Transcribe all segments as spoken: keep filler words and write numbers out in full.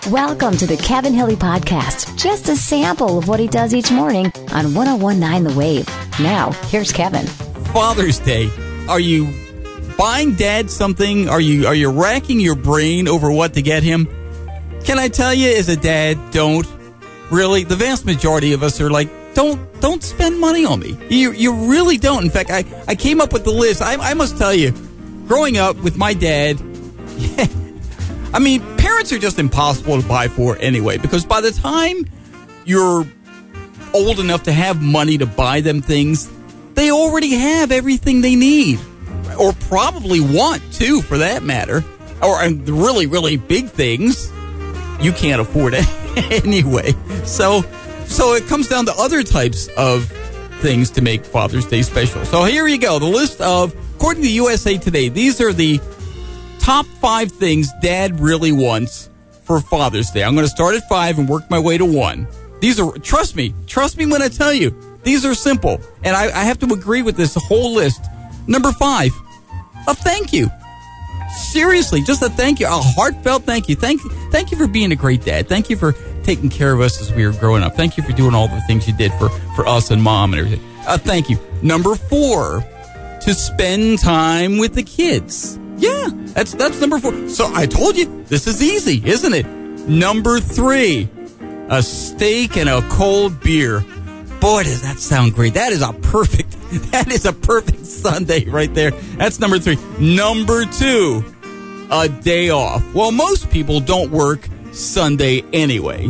Welcome to the Kevin Hilly Podcast. Just a sample of what he does each morning on one oh one point nine The Wave. Now, here's Kevin. Father's Day. Are you buying Dad something? Are you are you racking your brain over what to get him? Can I tell you, as a dad, don't. Really, the vast majority of us are like, don't don't spend money on me. You you really don't. In fact, I, I came up with the list. I, I must tell you, growing up with my dad, yeah, I mean, parents are just impossible to buy for anyway, because by the time you're old enough to have money to buy them things, they already have everything they need, or probably want too, for that matter. Or and the really, really big things, you can't afford it anyway. So, so it comes down to other types of things to make Father's Day special. So here you go, the list of, according to U S A Today, these are the top five things Dad really wants for Father's Day. I'm going to start at five and work my way to one. These are, trust me, trust me when I tell you, these are simple. And I, I have to agree with this whole list. Number five, a thank you. Seriously, just a thank you, a heartfelt thank you. Thank, thank you for being a great dad. Thank you for taking care of us as we were growing up. Thank you for doing all the things you did for, for us and Mom and everything. A thank you. Number four, to spend time with the kids. Yeah, that's that's number four. So I told you, this is easy, isn't it? Number three, a steak and a cold beer. Boy, does that sound great. That is a perfect, that is a perfect Sunday right there. That's number three. Number two, a day off. Well, most people don't work Sunday anyway.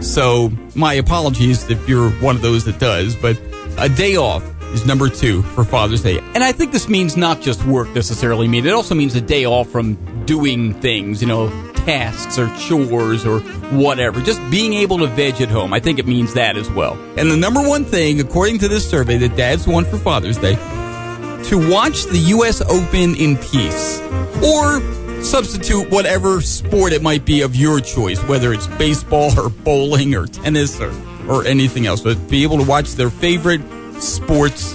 So my apologies if you're one of those that does, but a day off is number two for Father's Day. And I think this means not just work necessarily. Mean it also means a day off from doing things, you know, tasks or chores or whatever. Just being able to veg at home. I think it means that as well. And the number one thing, according to this survey, that dads want for Father's Day, to watch the U S Open in peace. Or substitute whatever sport it might be of your choice, whether it's baseball or bowling or tennis or, or anything else. But be able to watch their favorite sports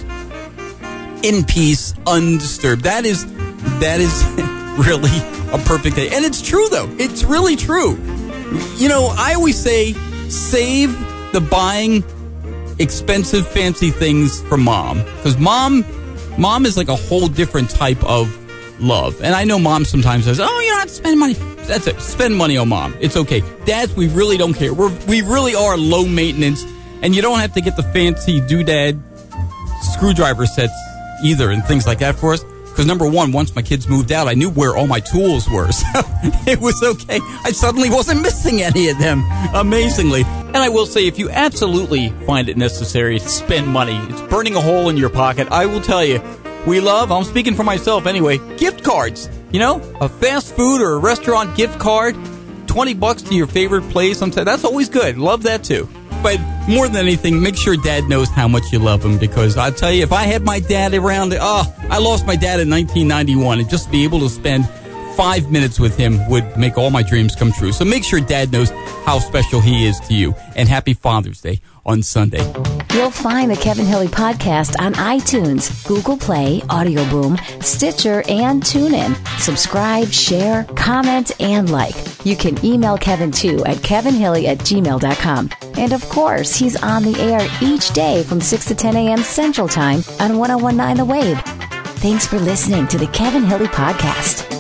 in peace, undisturbed. That is, that is really a perfect day. And it's true, though. It's really true. You know, I always say, save the buying expensive, fancy things for Mom. Because mom, mom is like a whole different type of love. And I know Mom sometimes says, oh, you don't have to spend money. That's it. Spend money on Mom. It's okay. Dads, we really don't care. We're, we really are low maintenance. And you don't have to get the fancy doodad screwdriver sets either and things like that for us. Because number one, once my kids moved out, I knew where all my tools were. So it was okay. I suddenly wasn't missing any of them, amazingly. And I will say, if you absolutely find it necessary to spend money, it's burning a hole in your pocket, I will tell you, we love, I'm speaking for myself anyway, gift cards. You know, a fast food or a restaurant gift card, twenty bucks to your favorite place. That's always good. Love that too. But more than anything, make sure Dad knows how much you love him, because I'll tell you, if I had my dad around, oh, I lost my dad in nineteen ninety-one, and just to be able to spend five minutes with him would make all my dreams come true. So make sure Dad knows how special he is to you. And happy Father's Day on Sunday. You'll find the Kevin Hilly Podcast on iTunes, Google Play, Audio Boom, Stitcher, and TuneIn. Subscribe, share, comment, and like. You can email Kevin too at kevinhilly at gmail dot com. And of course, he's on the air each day from six to ten a.m. Central Time on one oh one point nine The Wave. Thanks for listening to the Kevin Hilly Podcast.